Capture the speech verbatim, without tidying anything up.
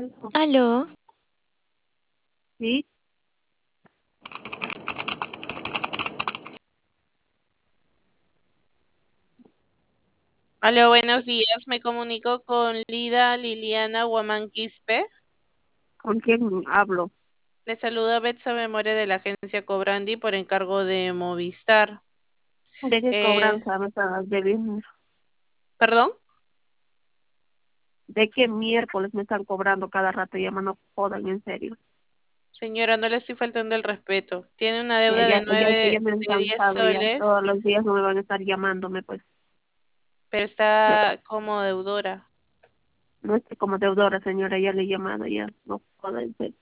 Aló, Sí, Aló, buenos días. Me comunico con Lida Liliana Huamán Quispe. ¿con quién hablo? Le saluda Betsa Memoria de la agencia Cobrandi por encargo de Movistar. ¿De qué Eh, cobranza me estás debiendo? ¿Perdón? ¿De qué miércoles me están cobrando cada rato? Ya no jodan, en serio. Señora, no le estoy faltando el respeto. Tiene una Ya, deuda de ya, ya, ya nueve, me han de diez cansado ya. soles, Todos los días no me van a estar llamándome, pues. pero está como deudora. No estoy como deudora, señora, ya le he llamado ya. No jodan, en serio.